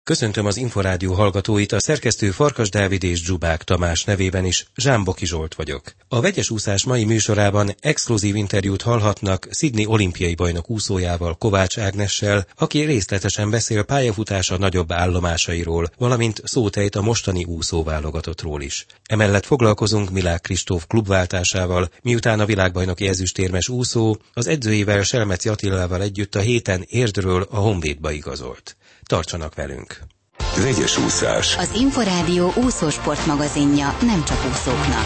Köszöntöm az Inforádió hallgatóit, a szerkesztő Farkas Dávid és Dzsubák Tamás nevében is, Zsámboki Zsolt vagyok. A vegyes úszás mai műsorában exkluzív interjút hallhatnak Sydney olimpiai bajnok úszójával, Kovács Ágnessel, aki részletesen beszél pályafutása nagyobb állomásairól, valamint szót ejt a mostani úszóválogatottról is. Emellett foglalkozunk Milák Kristóf klubváltásával, miután a világbajnoki ezüstérmes úszó az edzőjével, Selmeci Attilával együtt a héten Érdsről a Honvédba igazolt. Tartsanak velünk! Vegyes úszás. Az Inforádió úszósport magazinja nem csak úszóknak.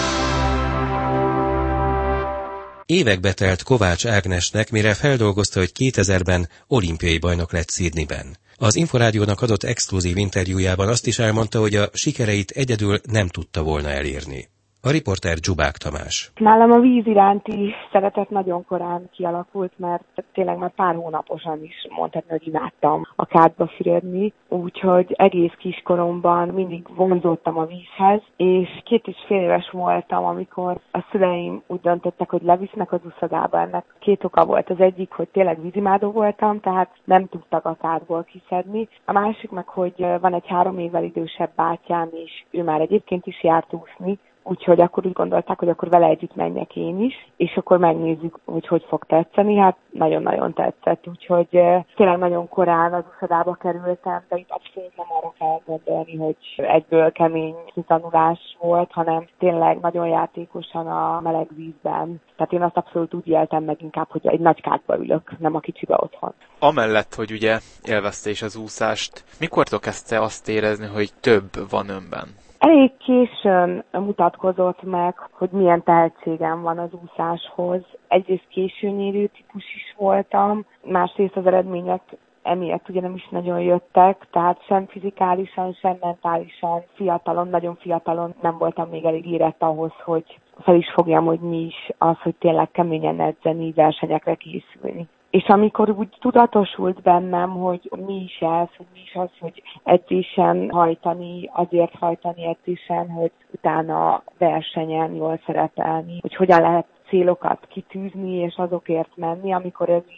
Évekbe telt Kovács Ágnesnek, mire feldolgozta, hogy 2000-ben olimpiai bajnok lett Sydneyben. Az Inforádiónak adott exkluzív interjújában azt is elmondta, hogy a sikereit egyedül nem tudta volna elérni. A riporter Dzsubák Tamás. Nálam a víz iránti szeretet nagyon korán kialakult, mert tényleg már pár hónaposan is mondhatni, hogy imádtam a kádba fürödni, úgyhogy egész kiskoromban mindig vonzódtam a vízhez, és 2,5 éves voltam, amikor a szüleim úgy döntöttek, hogy levisznek az úszodába. Ennek 2 oka volt. Az egyik, hogy tényleg vízimádó voltam, tehát nem tudtak a kádból kiszedni. A másik meg, hogy van egy 3 évvel idősebb bátyám, és ő már egyébként is járt úszni, úgyhogy akkor úgy gondolták, hogy akkor vele együtt menjek én is, és akkor megnézzük, hogy fog tetszeni. Hát nagyon-nagyon tetszett, úgyhogy tényleg nagyon korán az úszodába kerültem, de itt abszolút nem arra kell gondolni, hogy egyből kemény tanulás volt, hanem tényleg nagyon játékosan a meleg vízben. Tehát én azt abszolút úgy éltem meg inkább, hogy egy nagy kádba ülök, nem a kicsibe otthon. Amellett, hogy ugye élvezte is az úszást, mikortól kezdte azt érezni, hogy több van önben? Elég későn mutatkozott meg, hogy milyen tehetségem van az úszáshoz. Egyrészt későn érő típus is voltam, másrészt az eredmények emiatt ugye nem is nagyon jöttek, tehát sem fizikálisan, sem mentálisan fiatalon, nagyon fiatalon nem voltam még elég érett ahhoz, hogy fel is fogjam, hogy mi is az, hogy tényleg keményen edzeni, versenyekre készülni. És amikor úgy tudatosult bennem, hogy mi is ez, hogy mi is az, hogy edzésen hajtani, azért hajtani edzésen, hogy utána versenyen jól szerepelni, hogy hogyan lehet célokat kitűzni és azokért menni, amikor ez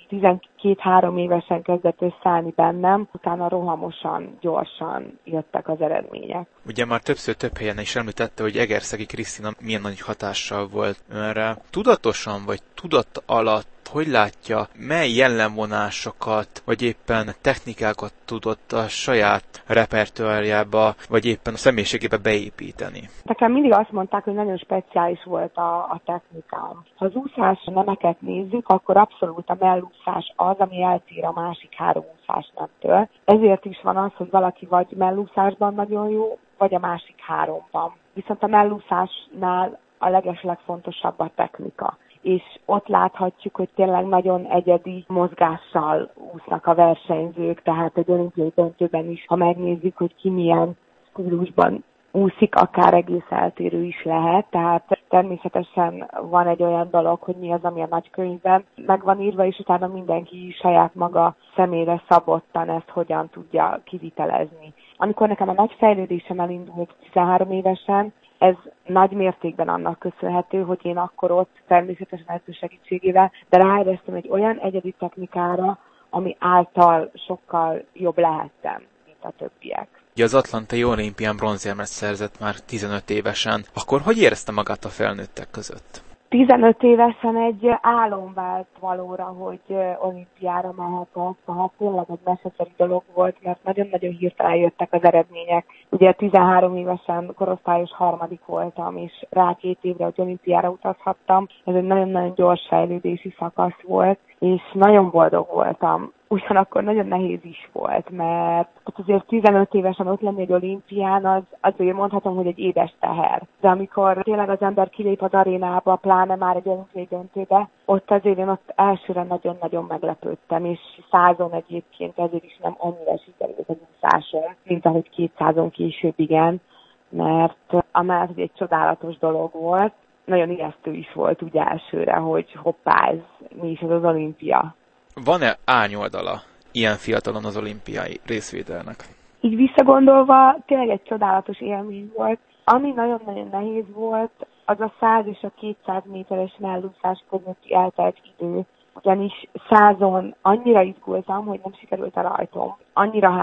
12-3 évesen kezdett összeállni bennem, utána rohamosan, gyorsan jöttek az eredmények. Ugye már több helyen is említette, hogy Egerszegi Krisztina milyen nagy hatással volt önre. Tudatosan vagy tudat alatt hogy látja, mely jellemvonásokat, vagy éppen technikákat tudott a saját repertoárjába, vagy éppen a személyiségébe beépíteni? Nekem mindig azt mondták, hogy nagyon speciális volt a technikám. Ha az úszás nemeket nézzük, akkor abszolút a mellúszás az, ami eltér a másik 3 úszásnemtől. Ezért is van az, hogy valaki vagy mellúszásban nagyon jó, vagy a másik 3-ban. Viszont a mellúszásnál a legeslegfontosabb a technika. És ott láthatjuk, hogy tényleg nagyon egyedi mozgással úsznak a versenyzők, tehát egy olimpiai döntőben is, ha megnézzük, hogy ki milyen stílusban úszik, akár egész eltérő is lehet, tehát természetesen van egy olyan dolog, hogy mi az, ami a nagykönyvben meg van írva, és utána mindenki saját maga személyre szabottan ezt hogyan tudja kivitelezni. Amikor nekem a nagy fejlődésem elindult 13 évesen, ez nagy mértékben annak köszönhető, hogy én akkor ott természetesen edző segítségével, de ráéreztem egy olyan egyedi technikára, ami által sokkal jobb lehettem, mint a többiek. Ugye az Atlantai olimpián bronzérmet szerzett már 15 évesen. Akkor hogy érezte magát a felnőttek között? 15 évesen egy álom vált valóra, hogy olimpiára mehetek, tehát tényleg egy meseszerű dolog volt, mert nagyon-nagyon hirtelen jöttek az eredmények. Ugye 13 évesen korosztályos 3. voltam, és rá 2 évre, hogy olimpiára utazhattam. Ez egy nagyon-nagyon gyors fejlődési szakasz volt, és nagyon boldog voltam. Ugyanakkor nagyon nehéz is volt, mert azért 15 évesen ott lenni egy olimpián, az azért mondhatom, hogy egy édes teher. De amikor tényleg az ember kilép az arénába, pláne már egy olimpiai döntőbe, ott azért én ott elsőre nagyon-nagyon meglepődtem, és 100-on egyébként ezért is nem annyira sikerült az úszásom, mint ahogy 200-on később igen, mert amellett, hogy egy csodálatos dolog volt, nagyon ijesztő is volt úgy elsőre, hogy hoppá, ez mi is az olimpia. Van-e árnyoldala ilyen fiatalon az olimpiai részvételnek? Így visszagondolva tényleg egy csodálatos élmény volt. Ami nagyon-nagyon nehéz volt, az a 100 és a 200 méteres mellúszás közötti eltelt idő. Ugyanis 100-on annyira izgultam, hogy nem sikerült a rajtom. Annyira hátra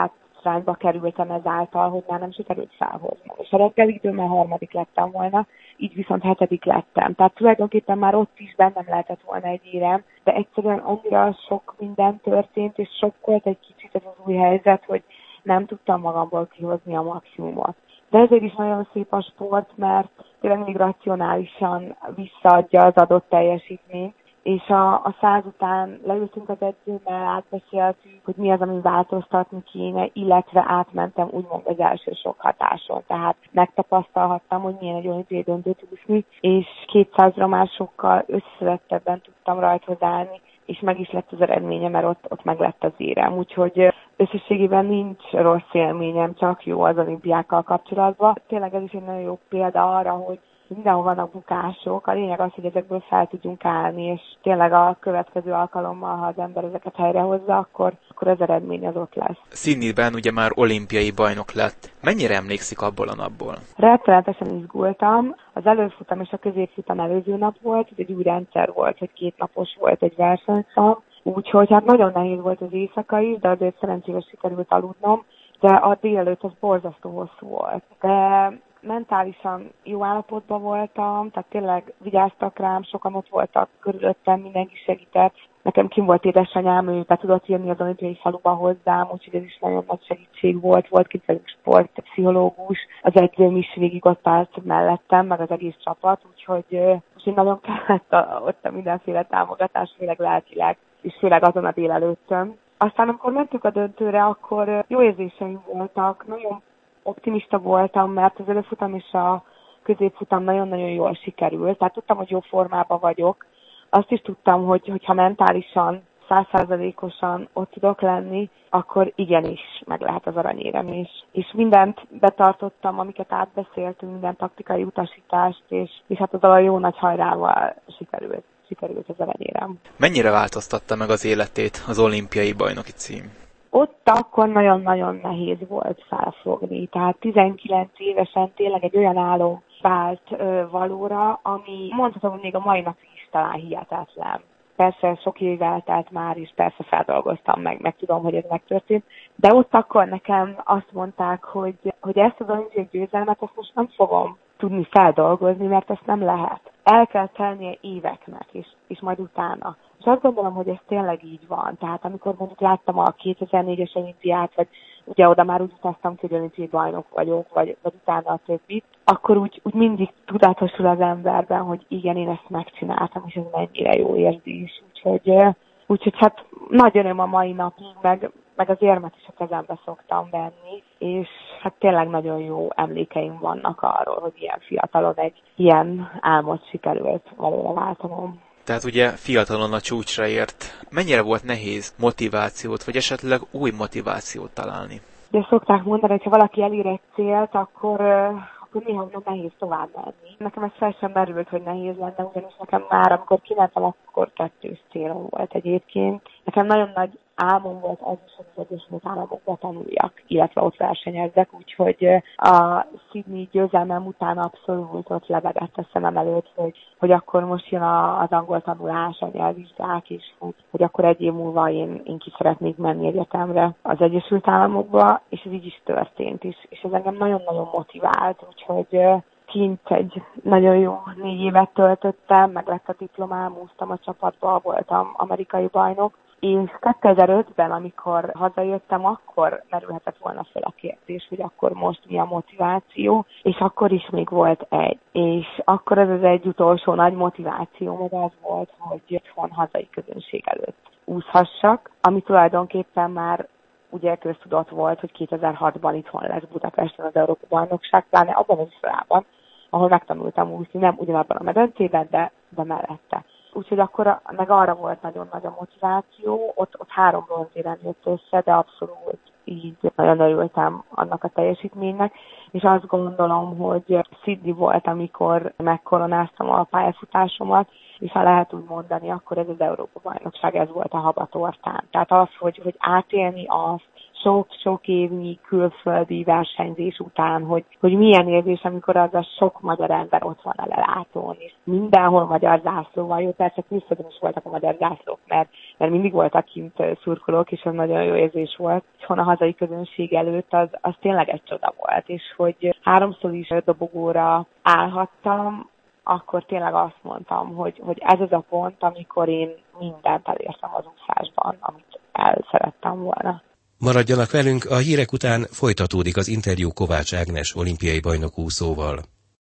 hátrányba kerültem ezáltal, hogy már nem sikerült felhozni. És a reggeli időmmel 3. lettem volna, így viszont 7. lettem. Tehát tulajdonképpen már ott is bennem lehetett volna egy érem, de egyszerűen annyira sok minden történt, és sokkolt egy kicsit ez az új helyzet, hogy nem tudtam magamból kihozni a maximumot. De ezért is nagyon szép a sport, mert tényleg még racionálisan visszaadja az adott teljesítményt, és a 100 után leültünk az edzőmmel, átbeszéltük, hogy mi az, ami változtatni kéne, illetve átmentem úgymond az első sok hatáson. Tehát megtapasztalhattam, hogy milyen egy olimpiai döntőt úszni, és 200-ra már sokkal összevettebben tudtam rajthoz állni, és meg is lett az eredménye, mert ott meg lett az érem. Úgyhogy összességében nincs rossz élményem, csak jó az olimpiákkal kapcsolatban. Tényleg ez is egy nagyon jó példa arra, hogy mindenhol vannak bukások. A lényeg az, hogy ezekből fel tudjunk állni, és tényleg a következő alkalommal, ha az ember ezeket helyrehozza, akkor az eredmény az ott lesz. Sydneyben ugye már olimpiai bajnok lett. Mennyire emlékszik abból a napból? Rettenetesen izgultam. Az előfutam és a középfutam előző nap volt, ez egy új rendszer volt, hogy 2 napos volt egy versenyszám. Úgyhogy hát nagyon nehéz volt az éjszaka is, de azért szerencsére sikerült aludnom, de a délelőtt az borzasztó hosszú volt. De mentálisan jó állapotban voltam, tehát tényleg vigyáztak rám, sokan ott voltak körülöttem, mindenki segített. Nekem kim volt édesanyám, ő be tudott jönni az olimpiai faluba hozzám, úgyhogy ez is nagyon nagy segítség volt. Volt kint velünk sportpszichológus, az edzőm is végig ott állt mellettem, meg az egész csapat, úgyhogy nagyon kellett ott a mindenféle támogatás, főleg lelkileg, és főleg azon a délelőttön. Aztán amikor mentünk a döntőre, akkor jó érzéseim voltak, nagyon optimista voltam, mert az előfutam és a középfutam nagyon-nagyon jól sikerült. Tehát tudtam, hogy jó formában vagyok. Azt is tudtam, hogy ha mentálisan 100%-osan ott tudok lenni, akkor igenis meg lehet az aranyérem is. És mindent betartottam, amiket átbeszéltünk, minden taktikai utasítást, és hát az a jó nagy hajrával sikerült az aranyérem. Mennyire változtatta meg az életét az olimpiai bajnoki cím? Ott akkor nagyon-nagyon nehéz volt felfogni. Tehát 19 évesen tényleg egy olyan álom vált valóra, ami mondhatom, hogy még a mai napig is talán hihetetlen. Persze sok év eltelt már, és persze feldolgoztam meg tudom, hogy ez megtörtént. De ott akkor nekem azt mondták, hogy ezt az olimpiai győzelmet ezt most nem fogom tudni feldolgozni, mert ezt nem lehet. El kell telnie éveknek, és majd utána. És azt gondolom, hogy ez tényleg így van. Tehát amikor mondjuk láttam a 2004-es olimpiát, vagy ugye oda már úgy utaztam, hogy olimpiai bajnok vagyok, vagy utána a többit, akkor úgy mindig tudatosul az emberben, hogy igen, én ezt megcsináltam, és ez mennyire jó érzés. Úgyhogy hát nagy öröm a mai napig, meg az érmet is a kezembe szoktam venni, és hát tényleg nagyon jó emlékeim vannak arról, hogy ilyen fiatalon egy ilyen álmot sikerült valóra váltanom. Tehát ugye fiatalon a csúcsra ért. Mennyire volt nehéz motivációt, vagy esetleg új motivációt találni? De szokták mondani, hogy ha valaki elér egy célt, akkor néha nehéz tovább menni. Nekem ez fel sem merült, hogy nehéz lenne, ugyanis nekem már, amikor kimentem, akkor 2 célom volt egyébként. Nekem nagyon nagy álmom volt az is, hogy az Egyesült Államokba tanuljak, illetve ott versenyezzek, úgyhogy a Sydney győzelmem után abszolút ott lebegett a szemem előtt, hogy akkor most jön az angol tanulás, a nyelvvizsgák is, hogy akkor 1 év múlva én ki szeretnék menni egyetemre az Egyesült Államokba, és ez így is történt is, és ez engem nagyon-nagyon motivált, úgyhogy kint egy nagyon jó 4 évet töltöttem, meg lett a diplomám, úsztam a csapatba, voltam amerikai bajnok, és 2005-ben, amikor hazajöttem, akkor merülhetett volna fel a kérdés, hogy akkor most mi a motiváció, és akkor is még volt egy. És akkor ez az egy utolsó nagy motiváció, meg az volt, hogy itthon hazai közönség előtt úszhassak, ami tulajdonképpen már ugye köztudott volt, hogy 2006-ban itthon lesz Budapesten az Európa-bajnokság, pláne abban az iskolában, ahol megtanultam úszni, nem ugyanabban a medencében, de mellette. Úgyhogy akkor meg arra volt nagyon nagy a motiváció, ott 3 bronzérem jött össze, de abszolút így nagyon örültem annak a teljesítménynek, és azt gondolom, hogy Sydney volt, amikor megkoronáztam a pályafutásomat, és ha lehet úgy mondani, akkor ez az Európa-bajnokság, ez volt a habatortán. Tehát az, hogy átélni azt, sok évnyi külföldi versenyzés után, hogy milyen érzés, amikor az a sok magyar ember ott van a lelátón, és mindenhol magyar zászlóval. Jó, persze külföldön is voltak a magyar zászlók, mert mindig voltak kint szurkolók, és az nagyon jó érzés volt. Itthon a hazai közönség előtt az tényleg egy csoda volt, és hogy 3-szor is dobogóra állhattam, akkor tényleg azt mondtam, hogy ez az a pont, amikor én mindent elértem az úszásban, amit el szerettem volna. Maradjanak velünk, a hírek után folytatódik az interjú Kovács Ágnes olimpiai bajnok úszóval.